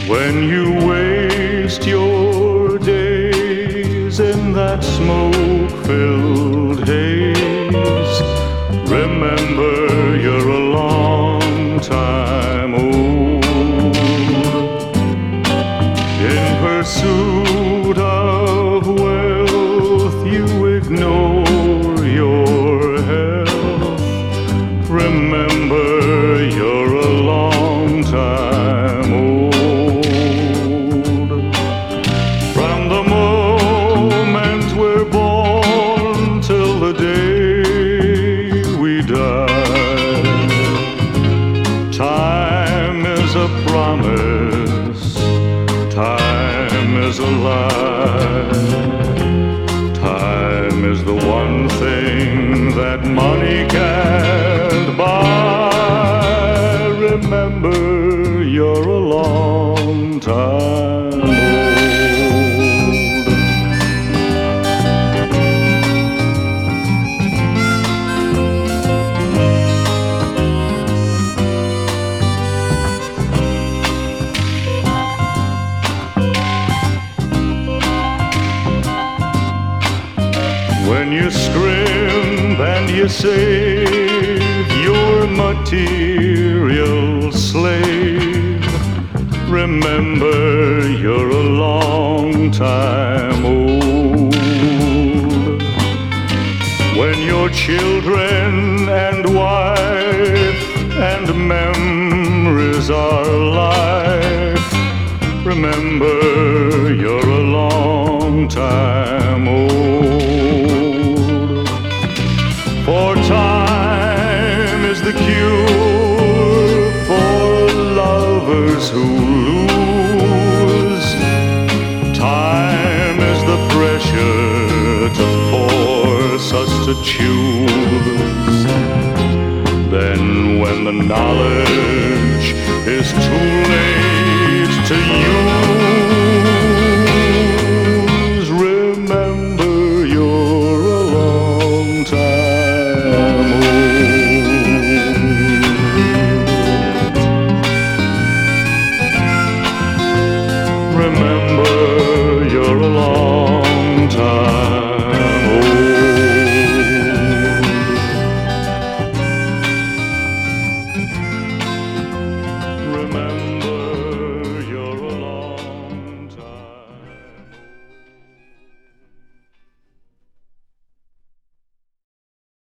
When you waste your days in that smoke-filled haze, remember you're a long time old. In pursuit of wealth, you ignore your health. Remember you're a long time old. From the moment we're born till the day we die, time is a promise, time is a lie. Time is the one thing that money can't buy. Remember, you're a long time old. When you scrimp and you save, you're a material slave. Remember, you're a long time old. When your children and wife and memories are life, remember, you're a long time old. For time is the cure for lovers who lose. Time is the pressure to force us to choose. Then when the knowledge is too late to use, remember you're a long time old. Remember you're a long time old. Remember